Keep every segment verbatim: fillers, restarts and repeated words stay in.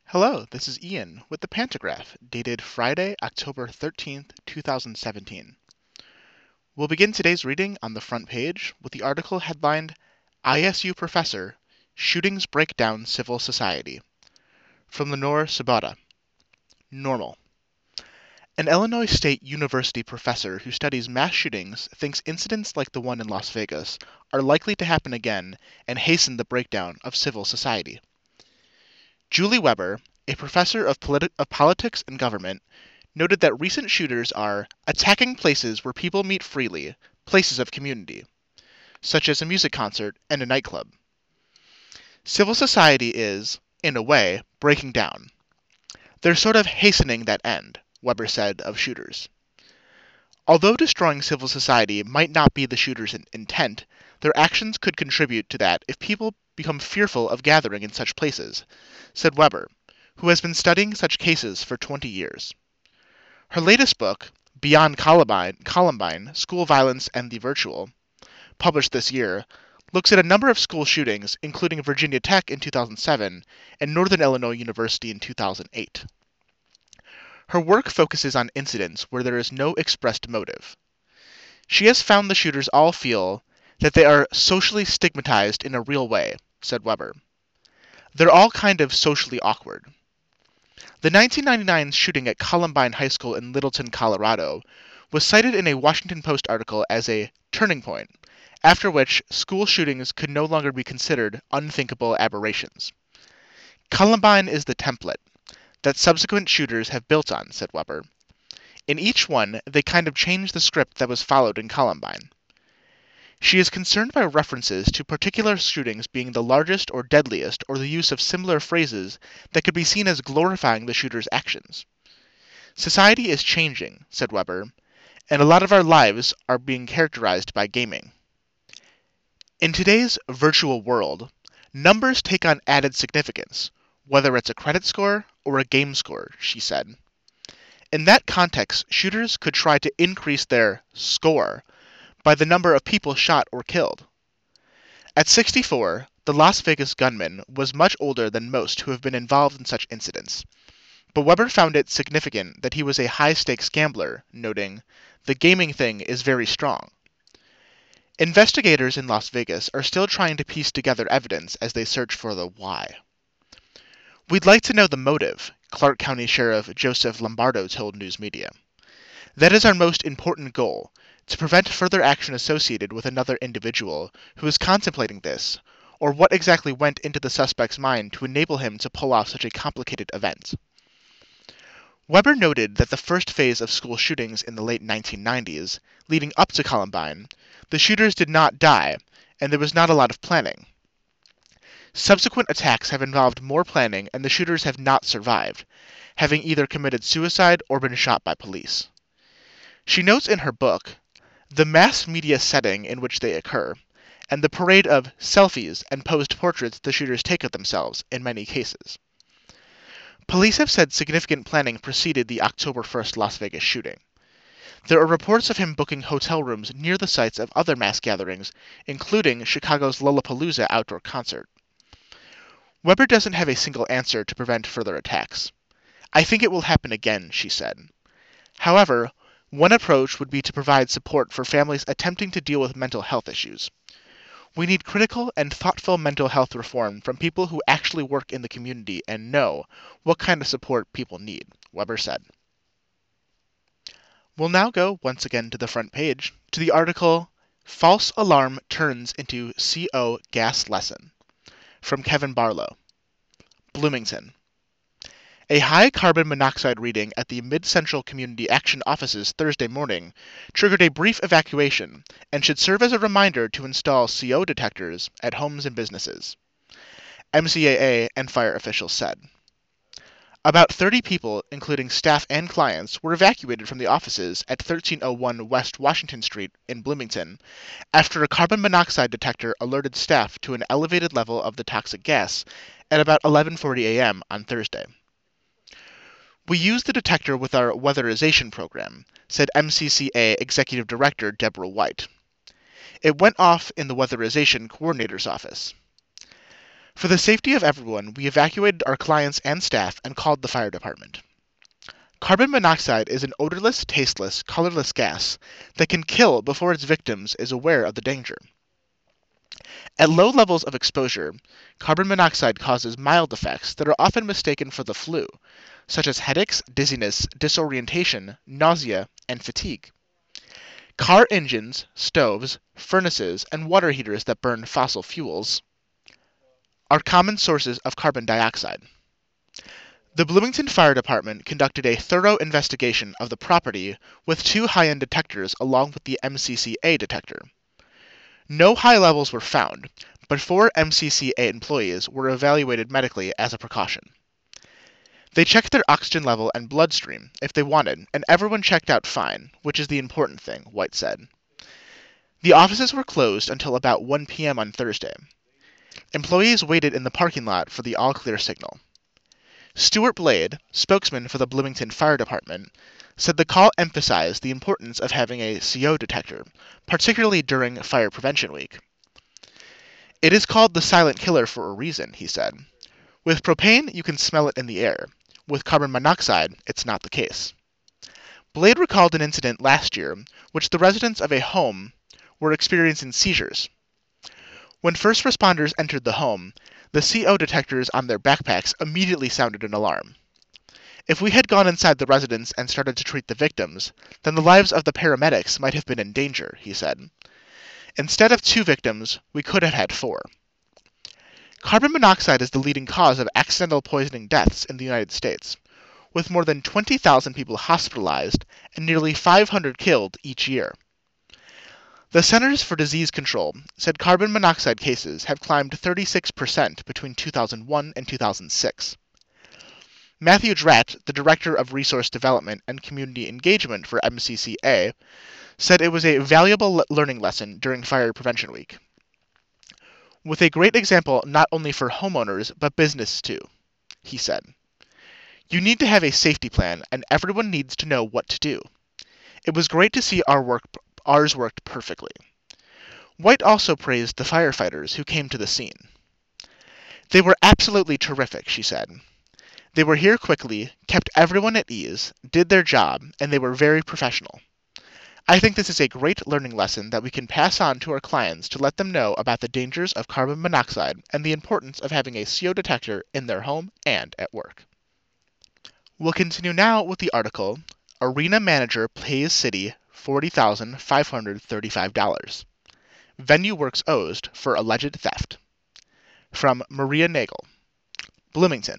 Hello, this is Ian with the Pantograph, dated Friday, October thirteenth, two thousand seventeen. We'll begin today's reading on the front page with the article headlined, I S U Professor, Shootings Break Down Civil Society, from Lenore Sabata. Normal. An Illinois State University professor who studies mass shootings thinks incidents like the one in Las Vegas are likely to happen again and hasten the breakdown of civil society. Julie Weber, a professor of, politi- of politics and government, noted that recent shooters are attacking places where people meet freely, places of community, such as a music concert and a nightclub. Civil society is, in a way, breaking down. They're sort of hastening that end, Weber said of shooters. Although destroying civil society might not be the shooter's in- intent, their actions could contribute to that if people become fearful of gathering in such places, said Weber, who has been studying such cases for twenty years. Her latest book, Beyond Columbine, Columbine, School Violence and the Virtual, published this year, looks at a number of school shootings, including Virginia Tech in two thousand seven and Northern Illinois University in two thousand eight. Her work focuses on incidents where there is no expressed motive. She has found the shooters all feel that they are socially stigmatized in a real way, said Weber. They're all kind of socially awkward. The nineteen ninety-nine shooting at Columbine High School in Littleton, Colorado, was cited in a Washington Post article as a turning point, after which school shootings could no longer be considered unthinkable aberrations. Columbine is the template that subsequent shooters have built on, said Weber. In each one, they kind of changed the script that was followed in Columbine. She is concerned by references to particular shootings being the largest or deadliest, or the use of similar phrases that could be seen as glorifying the shooter's actions. Society is changing, said Weber, and a lot of our lives are being characterized by gaming. In today's virtual world, numbers take on added significance, whether it's a credit score or a game score, she said. In that context, shooters could try to increase their score by the number of people shot or killed. At sixty-four, the Las Vegas gunman was much older than most who have been involved in such incidents, but Weber found it significant that he was a high-stakes gambler, noting, "The gaming thing is very strong." Investigators in Las Vegas are still trying to piece together evidence as they search for the why. "We'd like to know the motive," Clark County Sheriff Joseph Lombardo told news media. "That is our most important goal, to prevent further action associated with another individual who is contemplating this, or what exactly went into the suspect's mind to enable him to pull off such a complicated event." Weber noted that the first phase of school shootings in the late nineteen nineties, leading up to Columbine, the shooters did not die, and there was not a lot of planning. Subsequent attacks have involved more planning, and the shooters have not survived, having either committed suicide or been shot by police. She notes in her book the mass media setting in which they occur, and the parade of selfies and posed portraits the shooters take of themselves in many cases. Police have said significant planning preceded the October first Las Vegas shooting. There are reports of him booking hotel rooms near the sites of other mass gatherings, including Chicago's Lollapalooza outdoor concert. Weber doesn't have a single answer to prevent further attacks. "I think it will happen again," she said. However, one approach would be to provide support for families attempting to deal with mental health issues. "We need critical and thoughtful mental health reform from people who actually work in the community and know what kind of support people need," Weber said. We'll now go once again to the front page, to the article, False Alarm Turns into C O Gas Lesson, from Kevin Barlow. Bloomington. A high carbon monoxide reading at the Mid-Central Community Action offices Thursday morning triggered a brief evacuation and should serve as a reminder to install C O detectors at homes and businesses, M C A A and fire officials said. About thirty people, including staff and clients, were evacuated from the offices at thirteen oh one West Washington Street in Bloomington after a carbon monoxide detector alerted staff to an elevated level of the toxic gas at about eleven forty a m on Thursday. "We use the detector with our weatherization program," said M C C A Executive Director Deborah White. "It went off in the weatherization coordinator's office." For the safety of everyone, we evacuated our clients and staff and called the fire department. Carbon monoxide is an odorless, tasteless, colorless gas that can kill before its victims is aware of the danger. At low levels of exposure, carbon monoxide causes mild effects that are often mistaken for the flu, such as headaches, dizziness, disorientation, nausea, and fatigue. Car engines, stoves, furnaces, and water heaters that burn fossil fuels are common sources of carbon dioxide. The Bloomington Fire Department conducted a thorough investigation of the property with two high-end detectors along with the M C C A detector. No high levels were found, but four M C C A employees were evaluated medically as a precaution. They checked their oxygen level and bloodstream if they wanted, and everyone checked out fine, which is the important thing, White said. The offices were closed until about one p m on Thursday. Employees waited in the parking lot for the all-clear signal. Stuart Blade, spokesman for the Bloomington Fire Department, said the call emphasized the importance of having a C O detector, particularly during Fire Prevention Week. It is called the silent killer for a reason, he said. With propane, you can smell it in the air. With carbon monoxide, it's not the case. Blade recalled an incident last year, which the residents of a home were experiencing seizures. When first responders entered the home, the C O detectors on their backpacks immediately sounded an alarm. If we had gone inside the residence and started to treat the victims, then the lives of the paramedics might have been in danger, he said. Instead of two victims, we could have had four. Carbon monoxide is the leading cause of accidental poisoning deaths in the United States, with more than twenty thousand people hospitalized and nearly five hundred killed each year. The Centers for Disease Control said carbon monoxide cases have climbed thirty-six percent between two thousand one and two thousand six. Matthew Dratt, the Director of Resource Development and Community Engagement for M C C A, said it was a valuable learning lesson during Fire Prevention Week. With a great example not only for homeowners but business too, he said. You need to have a safety plan and everyone needs to know what to do. It was great to see our work, ours worked perfectly. White also praised the firefighters who came to the scene. They were absolutely terrific, she said. They were here quickly, kept everyone at ease, did their job, and they were very professional. I think this is a great learning lesson that we can pass on to our clients to let them know about the dangers of carbon monoxide and the importance of having a C O detector in their home and at work. We'll continue now with the article, Arena Manager Pays City forty thousand five hundred thirty-five dollars. Venue Works Owes for Alleged Theft. From Maria Nagel. Bloomington.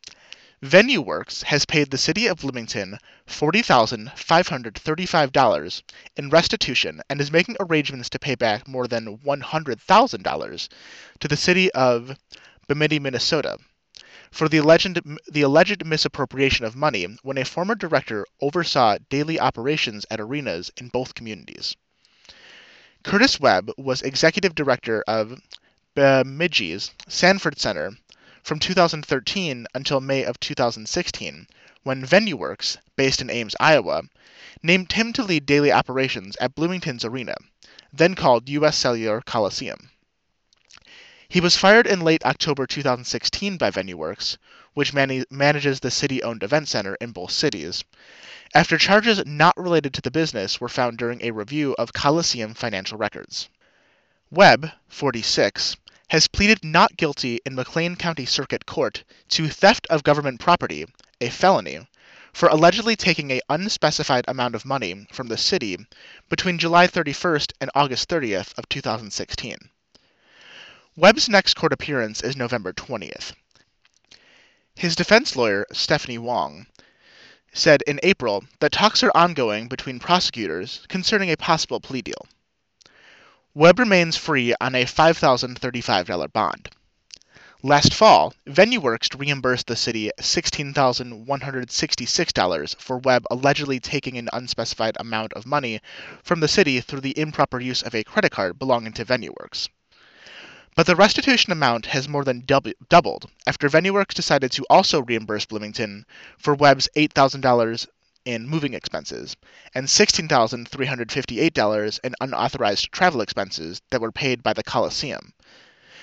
Venue Works has paid the City of Bloomington forty thousand five hundred thirty-five dollars in restitution and is making arrangements to pay back more than one hundred thousand dollars to the City of Bemidji, Minnesota, for the alleged, the alleged misappropriation of money when a former director oversaw daily operations at arenas in both communities. Curtis Webb was executive director of Bemidji's Sanford Center from two thousand thirteen until May of two thousand sixteen, when Venue Works, based in Ames, Iowa, named him to lead daily operations at Bloomington's arena, then called U S Cellular Coliseum. He was fired in late October two thousand sixteen by Venue Works, which man- manages the city-owned event center in both cities, after charges not related to the business were found during a review of Coliseum financial records. Webb, forty-six, has pleaded not guilty in McLean County Circuit Court to theft of government property, a felony, for allegedly taking an unspecified amount of money from the city between July thirty-first and August thirtieth of two thousand sixteen. Webb's next court appearance is November twentieth. His defense lawyer, Stephanie Wong, said in April that talks are ongoing between prosecutors concerning a possible plea deal. Webb remains free on a five thousand thirty-five dollars bond. Last fall, Venue Works reimbursed the city sixteen thousand one hundred sixty-six dollars for Webb allegedly taking an unspecified amount of money from the city through the improper use of a credit card belonging to Venue Works. But the restitution amount has more than dub- doubled after Venue Works decided to also reimburse Bloomington for Webb's eight thousand dollars in moving expenses and sixteen thousand three hundred fifty-eight dollars in unauthorized travel expenses that were paid by the Coliseum,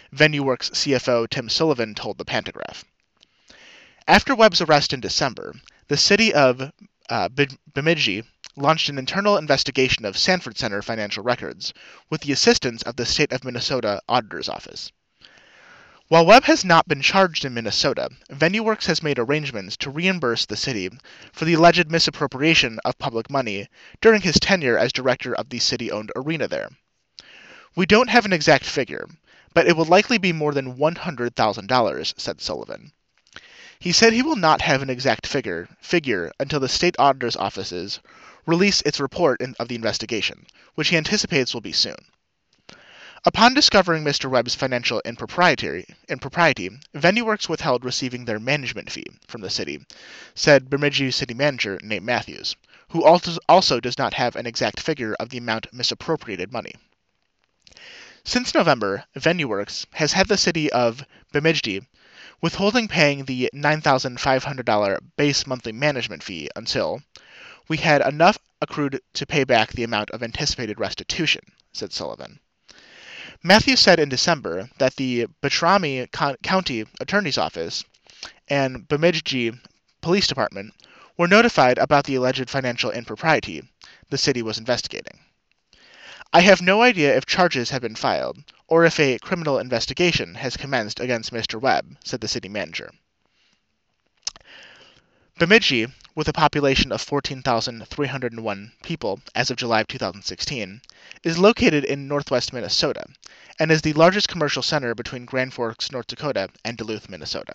VenueWorks C F O Tim Sullivan told the Pantagraph. After Webb's arrest in December, the city of uh, Bemidji launched an internal investigation of Sanford Center financial records with the assistance of the State of Minnesota Auditor's Office. While Webb has not been charged in Minnesota, VenueWorks has made arrangements to reimburse the city for the alleged misappropriation of public money during his tenure as director of the city-owned arena there. We don't have an exact figure, but it will likely be more than one hundred thousand dollars, said Sullivan. He said he will not have an exact figure, figure until the state auditor's offices release its report in, of the investigation, which he anticipates will be soon. Upon discovering Mister Webb's financial impropriety, impropriety, VenueWorks withheld receiving their management fee from the city, said Bemidji City Manager Nate Matthews, who also does not have an exact figure of the amount misappropriated money. Since November, VenueWorks has had the city of Bemidji withholding paying the nine thousand five hundred dollars base monthly management fee until we had enough accrued to pay back the amount of anticipated restitution, said Sullivan. Matthews said in December that the Beltrami County Attorney's Office and Bemidji Police Department were notified about the alleged financial impropriety the city was investigating. I have no idea if charges have been filed or if a criminal investigation has commenced against Mister Webb, said the city manager. Bemidji, with a population of fourteen thousand three hundred one people as of July of two thousand sixteen, is located in northwest Minnesota and is the largest commercial center between Grand Forks, North Dakota, and Duluth, Minnesota.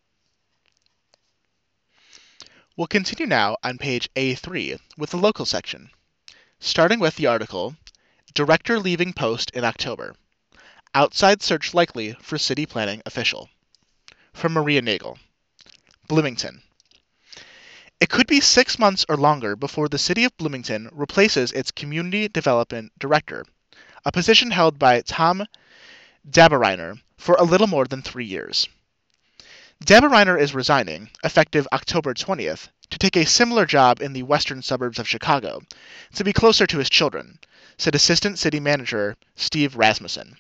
We'll continue now on page A three with the local section, starting with the article, Director Leaving Post in October. Outside Search Likely for City Planning Official. From Maria Nagel. Bloomington. It could be six months or longer before the city of Bloomington replaces its Community Development Director, a position held by Tom Daberreiner for a little more than three years. Daberreiner is resigning, effective October twentieth, to take a similar job in the western suburbs of Chicago, to be closer to his children, said Assistant City Manager Steve Rasmussen.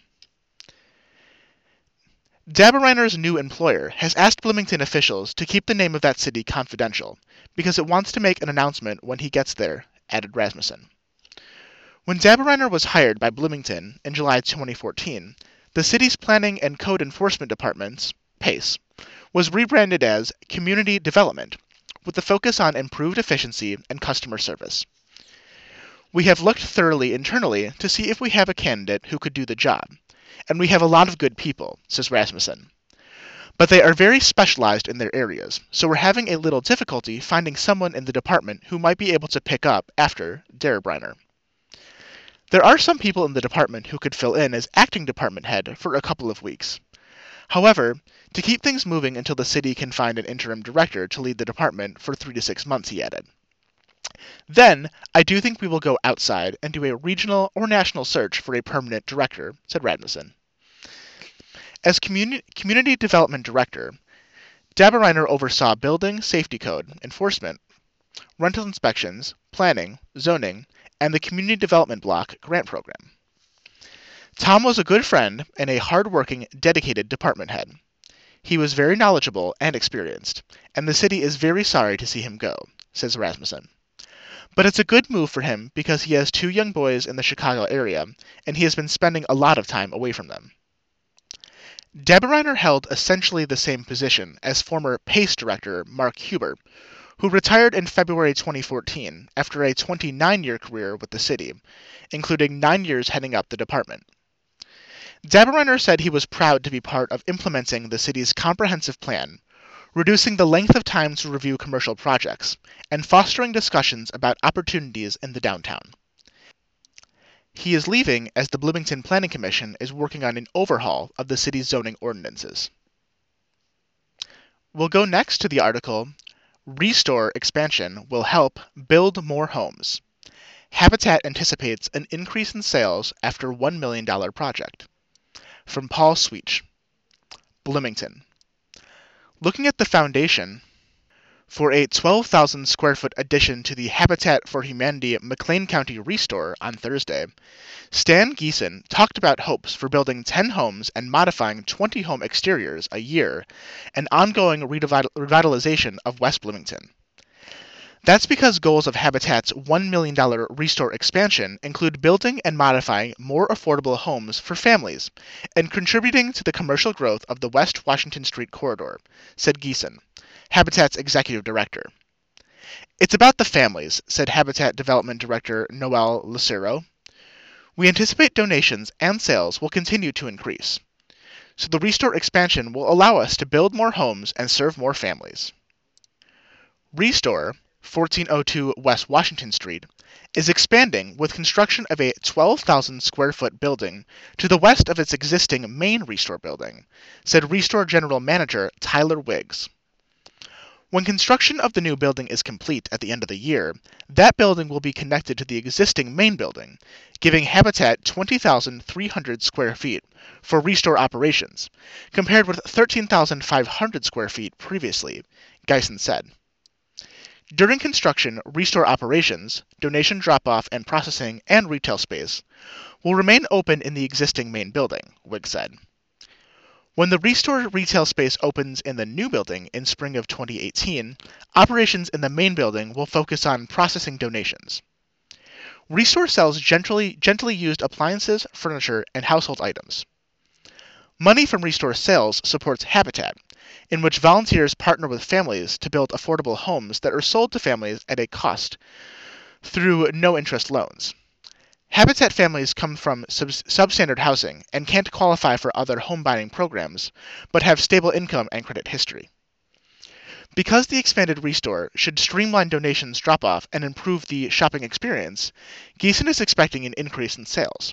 Daberreiner's new employer has asked Bloomington officials to keep the name of that city confidential, because it wants to make an announcement when he gets there, added Rasmussen. When Daberreiner was hired by Bloomington in July twenty fourteen, the city's Planning and Code Enforcement Department's, PACE, was rebranded as Community Development, with the focus on improved efficiency and customer service. We have looked thoroughly internally to see if we have a candidate who could do the job, and we have a lot of good people, says Rasmussen. But they are very specialized in their areas, so we're having a little difficulty finding someone in the department who might be able to pick up after Daberreiner. There are some people in the department who could fill in as acting department head for a couple of weeks. However, to keep things moving until the city can find an interim director to lead the department for three to six months, he added. Then, I do think we will go outside and do a regional or national search for a permanent director, said Rasmussen. As Communi- Community Development Director, Daberreiner oversaw building safety code enforcement, rental inspections, planning, zoning, and the Community Development Block grant program. Tom was a good friend and a hard-working, dedicated department head. He was very knowledgeable and experienced, and the city is very sorry to see him go, says Rasmussen. But it's a good move for him because he has two young boys in the Chicago area, and he has been spending a lot of time away from them. Daberreiner held essentially the same position as former PACE director Mark Huber, who retired in February twenty fourteen after a twenty-nine-year career with the city, including nine years heading up the department. Daberreiner said he was proud to be part of implementing the city's comprehensive plan, reducing the length of time to review commercial projects, and fostering discussions about opportunities in the downtown. He is leaving as the Bloomington Planning Commission is working on an overhaul of the city's zoning ordinances. We'll go next to the article, Restore Expansion Will Help Build More Homes. Habitat anticipates an increase in sales after one million dollars project. From Paul Sweech. Bloomington. Looking at the foundation for a twelve thousand square foot addition to the Habitat for Humanity McLean County Restore on Thursday, Stan Geeson talked about hopes for building ten homes and modifying twenty home exteriors a year, and ongoing revitalization of West Bloomington. That's because goals of Habitat's one million dollars Restore expansion include building and modifying more affordable homes for families and contributing to the commercial growth of the West Washington Street corridor, said Geeson, Habitat's executive director. It's about the families, said Habitat Development Director Noel Lucero. We anticipate donations and sales will continue to increase, so the Restore expansion will allow us to build more homes and serve more families. Restore, fourteen oh two West Washington Street, is expanding with construction of a twelve thousand square foot building to the west of its existing main Restore building, said Restore General Manager Tyler Wiggs. When construction of the new building is complete at the end of the year, that building will be connected to the existing main building, giving Habitat twenty thousand three hundred square feet for Restore operations, compared with thirteen thousand five hundred square feet previously, Geeson said. During construction, Restore operations, donation drop-off and processing, and retail space will remain open in the existing main building, Wiggs said. When the Restore retail space opens in the new building in spring of twenty eighteen, operations in the main building will focus on processing donations. Restore sells gently, gently used appliances, furniture, and household items. Money from Restore sales supports Habitat, in which volunteers partner with families to build affordable homes that are sold to families at a cost through no-interest loans. Habitat families come from sub- substandard housing and can't qualify for other home buying programs, but have stable income and credit history. Because the expanded Restore should streamline donations drop-off and improve the shopping experience, Geeson is expecting an increase in sales.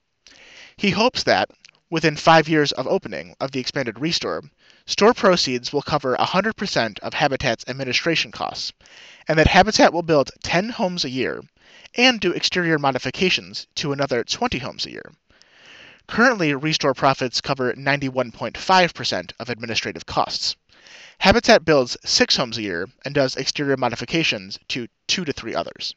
He hopes that, within five years of opening of the expanded Restore, store proceeds will cover one hundred percent of Habitat's administration costs, and that Habitat will build ten homes a year and do exterior modifications to another twenty homes a year. Currently, Restore profits cover ninety-one point five percent of administrative costs. Habitat builds six homes a year and does exterior modifications to two to three others.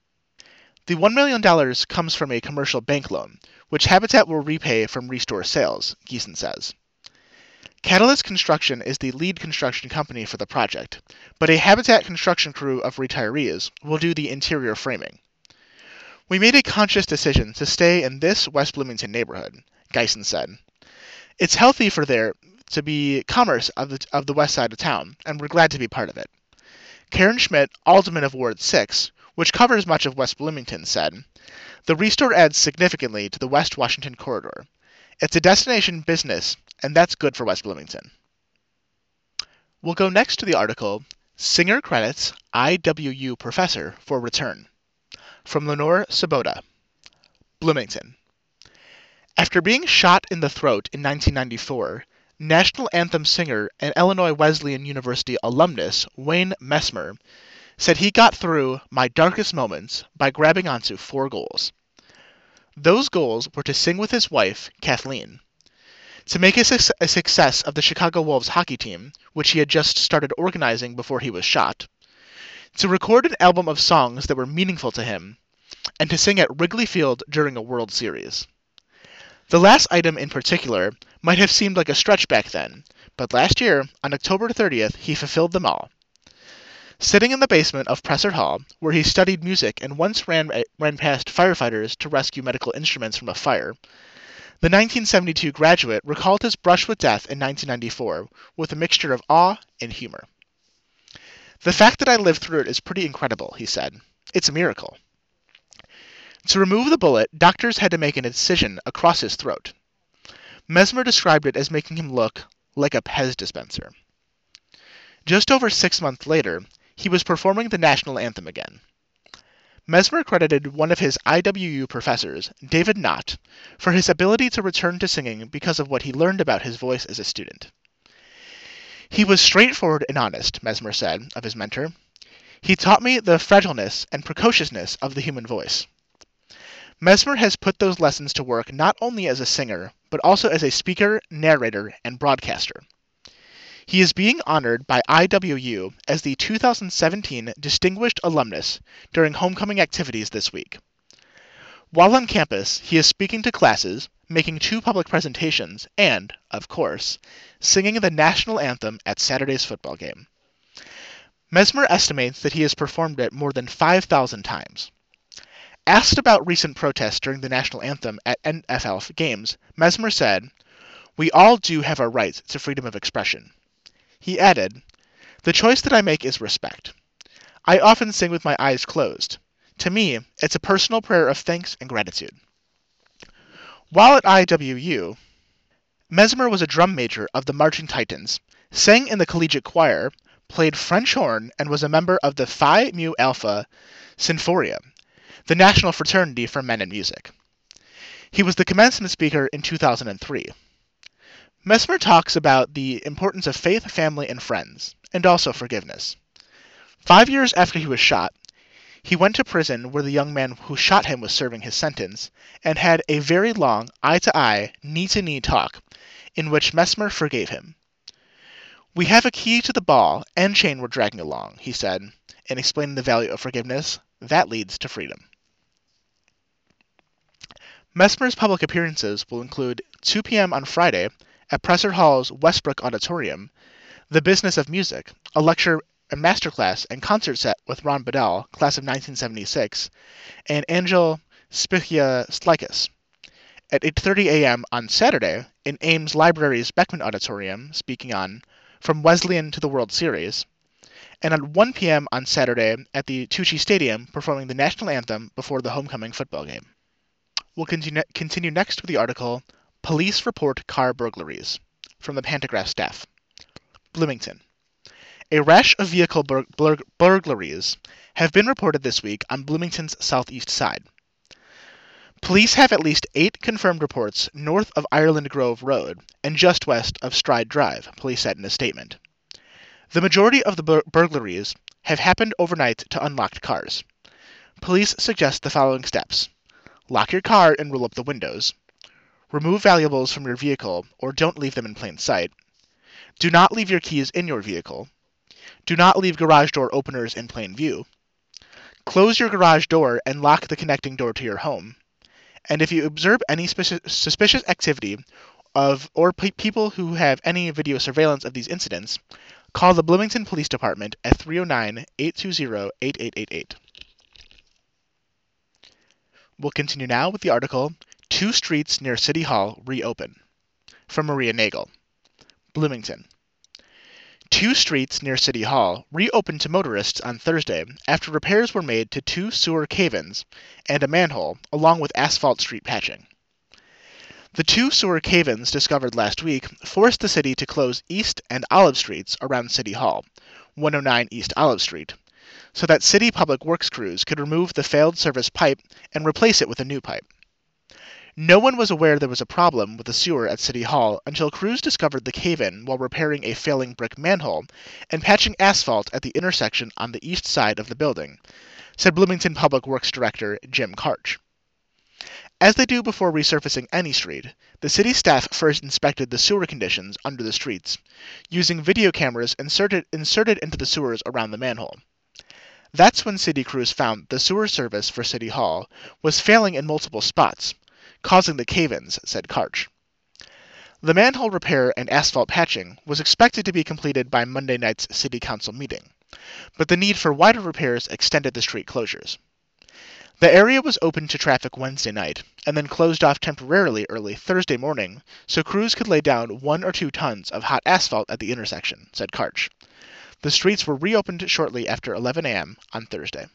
The one million dollars comes from a commercial bank loan, which Habitat will repay from Restore sales, Geeson says. Catalyst Construction is the lead construction company for the project, but a Habitat construction crew of retirees will do the interior framing. We made a conscious decision to stay in this West Bloomington neighborhood, Geeson said. It's healthy for there to be commerce of the, of the west side of town, and we're glad to be part of it. Karen Schmidt, alderman of Ward six, which covers much of West Bloomington, said, the Restore adds significantly to the West Washington corridor. It's a destination business, and that's good for West Bloomington. We'll go next to the article, Singer Credits I W U Professor for Return, from Lenore Sabota, Bloomington. After being shot in the throat in nineteen ninety-four, National Anthem singer and Illinois Wesleyan University alumnus Wayne Messmer said he got through my darkest moments by grabbing onto four goals. Those goals were to sing with his wife, Kathleen, to make a, su- a success of the Chicago Wolves hockey team, which he had just started organizing before he was shot, to record an album of songs that were meaningful to him, and to sing at Wrigley Field during a World Series. The last item in particular might have seemed like a stretch back then, but last year, on October thirtieth, he fulfilled them all. Sitting in the basement of Presser Hall, where he studied music and once ran, ran past firefighters to rescue medical instruments from a fire, the nineteen seventy-two graduate recalled his brush with death in nineteen ninety-four with a mixture of awe and humor. The fact that I lived through it is pretty incredible, he said. It's a miracle. To remove the bullet, doctors had to make an incision across his throat. Messmer described it as making him look like a Pez dispenser. Just over six months later, he was performing the national anthem again. Messmer credited one of his I W U professors, David Knott, for his ability to return to singing because of what he learned about his voice as a student. He was straightforward and honest, Messmer said of his mentor. He taught me the fragileness and precociousness of the human voice. Messmer has put those lessons to work not only as a singer, but also as a speaker, narrator, and broadcaster. He is being honored by I W U as the two thousand seventeen Distinguished Alumnus during homecoming activities this week. While on campus, he is speaking to classes, making two public presentations, and, of course, singing the national anthem at Saturday's football game. Mesmer estimates that he has performed it more than five thousand times. Asked about recent protests during the national anthem at N F L games, Mesmer said, "We all do have our rights to freedom of expression." He added, "The choice that I make is respect. I often sing with my eyes closed. To me, it's a personal prayer of thanks and gratitude." While at I W U, Mesmer was a drum major of the Marching Titans, sang in the collegiate choir, played French horn, and was a member of the Phi Mu Alpha Sinfonia, the national fraternity for men in music. He was the commencement speaker in two thousand three. Mesmer talks about the importance of faith, family, and friends, and also forgiveness. Five years after he was shot, he went to prison where the young man who shot him was serving his sentence, and had a very long eye-to-eye, knee-to-knee talk, in which Mesmer forgave him. "We have a key to the ball and chain we're dragging along," he said, in explaining the value of forgiveness. That leads to freedom. Mesmer's public appearances will include two p m on Friday at Presser Hall's Westbrook Auditorium, The Business of Music, a lecture, a masterclass, and concert set with Ron Bedell, class of nineteen seventy-six, and Angel Spichia-Slikis. At eight thirty a m on Saturday, in Ames Library's Beckman Auditorium, speaking on From Wesleyan to the World Series, and at one p m on Saturday at the Tucci Stadium, performing the national anthem before the homecoming football game. We'll continue, continue next with the article, Police Report Car Burglaries, from the Pantagraph staff. Bloomington. A rash of vehicle bur bur burglaries have been reported this week on Bloomington's southeast side. Police have at least eight confirmed reports north of Ireland Grove Road and just west of Stride Drive, police said in a statement. The majority of the bur burglaries have happened overnight to unlocked cars. Police suggest the following steps. Lock your car and roll up the windows. Remove valuables from your vehicle or don't leave them in plain sight. Do not leave your keys in your vehicle. Do not leave garage door openers in plain view. Close your garage door and lock the connecting door to your home. And if you observe any suspicious activity of or pe people who have any video surveillance of these incidents, call the Bloomington Police Department at three oh nine, eight two zero, eight eight eight eight. We'll continue now with the article, Two Streets Near City Hall Reopen, from Maria Nagel. Bloomington. Two streets near City Hall reopened to motorists on Thursday after repairs were made to two sewer cave-ins and a manhole, along with asphalt street patching. The two sewer cave-ins discovered last week forced the city to close East and Olive Streets around City Hall, one oh nine East Olive Street, so that city public works crews could remove the failed service pipe and replace it with a new pipe. No one was aware there was a problem with the sewer at City Hall until crews discovered the cave-in while repairing a failing brick manhole and patching asphalt at the intersection on the east side of the building, said Bloomington Public Works Director Jim Karch. As they do before resurfacing any street, the city staff first inspected the sewer conditions under the streets, using video cameras inserted, inserted into the sewers around the manhole. That's when city crews found the sewer service for City Hall was failing in multiple spots, causing the cave-ins, said Karch. The manhole repair and asphalt patching was expected to be completed by Monday night's City Council meeting, but the need for wider repairs extended the street closures. The area was open to traffic Wednesday night, and then closed off temporarily early Thursday morning so crews could lay down one or two tons of hot asphalt at the intersection, said Karch. The streets were reopened shortly after eleven a m on Thursday.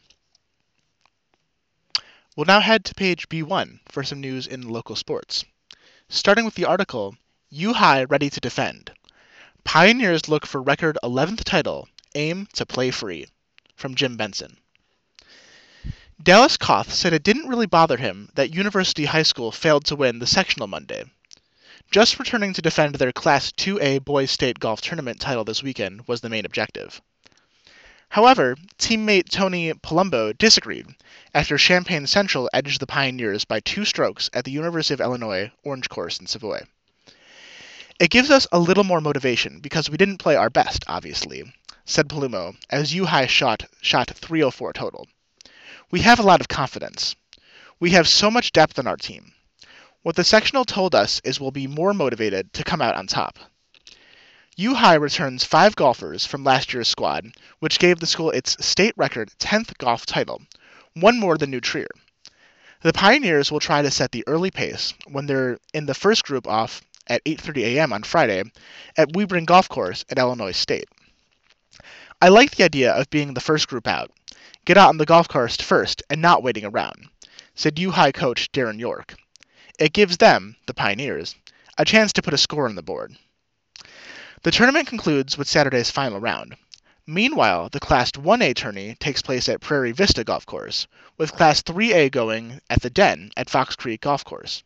We'll now head to page B one for some news in local sports. Starting with the article, U-High Ready to Defend. Pioneers look for record eleventh title, aim to play free, from Jim Benson. Dallas Koth said it didn't really bother him that University High School failed to win the sectional Monday. Just returning to defend their Class two A Boys State Golf Tournament title this weekend was the main objective. However, teammate Tony Palumbo disagreed after Champaign Central edged the Pioneers by two strokes at the University of Illinois Orange Course in Savoy. It gives us a little more motivation because we didn't play our best, obviously, said Palumo, as U-High shot, shot three oh four total. We have a lot of confidence. We have so much depth on our team. What the sectional told us is we'll be more motivated to come out on top. U-High returns five golfers from last year's squad, which gave the school its state record tenth golf title, one more than New Trier. The Pioneers will try to set the early pace when they're in the first group off at eight thirty a m on Friday at Webring Golf Course at Illinois State. I like the idea of being the first group out. Get out on the golf course first and not waiting around, said U-High coach Darren York. It gives them, the Pioneers, a chance to put a score on the board. The tournament concludes with Saturday's final round. Meanwhile, the Class one A tourney takes place at Prairie Vista Golf Course, with Class three A going at the Den at Fox Creek Golf Course.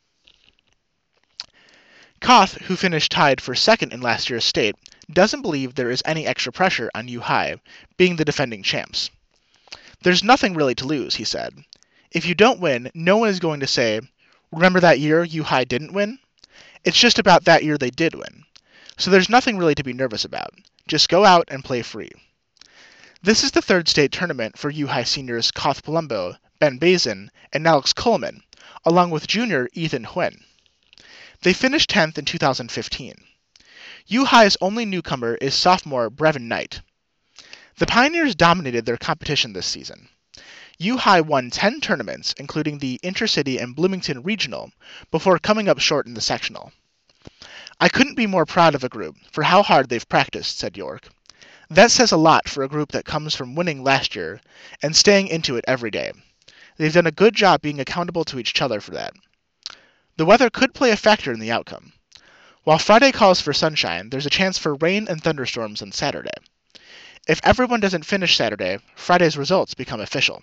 Koth, who finished tied for second in last year's state, doesn't believe there is any extra pressure on U-High, being the defending champs. There's nothing really to lose, he said. If you don't win, no one is going to say, remember that year U-High didn't win? It's just about that year they did win. So there's nothing really to be nervous about. Just go out and play free. This is the third state tournament for U-High seniors Koth Palumbo, Ben Bazin, and Alex Coleman, along with junior Ethan Huen. They finished tenth in two thousand fifteen. U-High's only newcomer is sophomore Brevin Knight. The Pioneers dominated their competition this season. U-High won ten tournaments, including the Intercity and Bloomington Regional, before coming up short in the sectional. I couldn't be more proud of a group for how hard they've practiced, said York. That says a lot for a group that comes from winning last year and staying into it every day. They've done a good job being accountable to each other for that. The weather could play a factor in the outcome. While Friday calls for sunshine, there's a chance for rain and thunderstorms on Saturday. If everyone doesn't finish Saturday, Friday's results become official.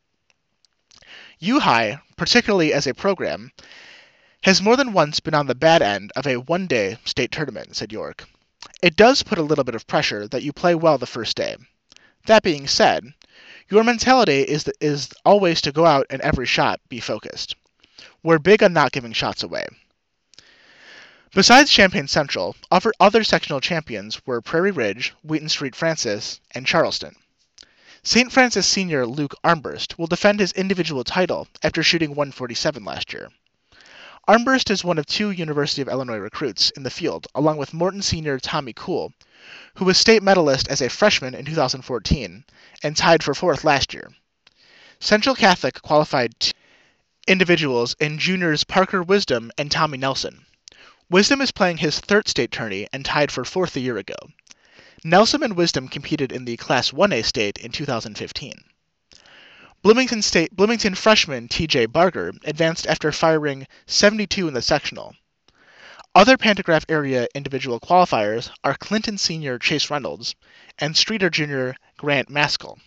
U-High, particularly as a program, has more than once been on the bad end of a one-day state tournament, said York. It does put a little bit of pressure that you play well the first day. That being said, your mentality is, the, is always to go out and every shot be focused. We're big on not giving shots away. Besides Champaign Central, other, other sectional champions were Prairie Ridge, Wheaton Street Francis, and Charleston. Saint Francis senior Luke Armburst will defend his individual title after shooting one forty-seven last year. Armburst is one of two University of Illinois recruits in the field, along with Morton senior Tommy Kuhl, who was state medalist as a freshman in two thousand fourteen and tied for fourth last year. Central Catholic qualified two individuals in juniors Parker Wisdom and Tommy Nelson. Wisdom is playing his third state tourney and tied for fourth a year ago. Nelson and Wisdom competed in the Class one A state in two thousand fifteen. Bloomington State Bloomington freshman T J Barger advanced after firing seventy-two in the sectional. Other Pantograph area individual qualifiers are Clinton senior Chase Reynolds and Streeter junior Grant Maskell.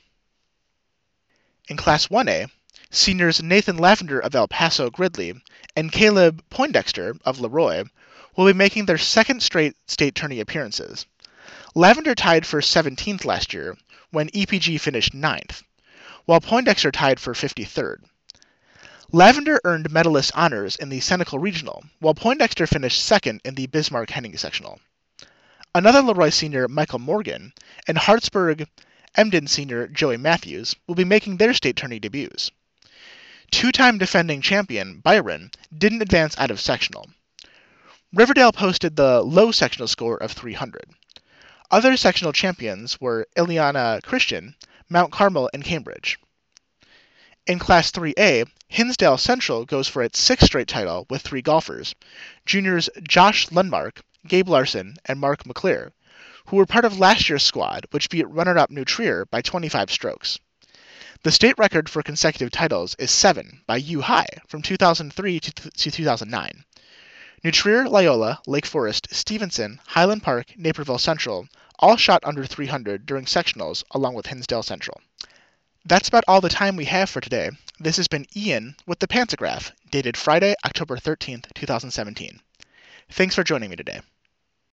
In Class one A, seniors Nathan Lavender of El Paso Gridley and Caleb Poindexter of Leroy will be making their second straight state tourney appearances. Lavender tied for seventeenth last year when E P G finished ninth, while Poindexter tied for fifty-third. Lavender earned medalist honors in the Senecal Regional, while Poindexter finished second in the Bismarck-Henning Sectional. Another Leroy senior, Michael Morgan, and Hartsburg-Emden senior, Joey Matthews, will be making their state tourney debuts. Two-time defending champion, Byron, didn't advance out of sectional. Riverdale posted the low sectional score of three hundred. Other sectional champions were Ileana Christian, Mount Carmel, and Cambridge. In Class three A, Hinsdale Central goes for its sixth straight title with three golfers, juniors Josh Lundmark, Gabe Larson, and Mark McClear, who were part of last year's squad, which beat runner-up New Trier by twenty-five strokes. The state record for consecutive titles is seven by U-High from two thousand three to, to two thousand nine. New Trier, Loyola, Lake Forest, Stevenson, Highland Park, Naperville Central all shot under three hundred during sectionals along with Hinsdale Central. That's about all the time we have for today. This has been Ian with the Pantograph, dated Friday, October thirteenth, two thousand seventeen. Thanks for joining me today.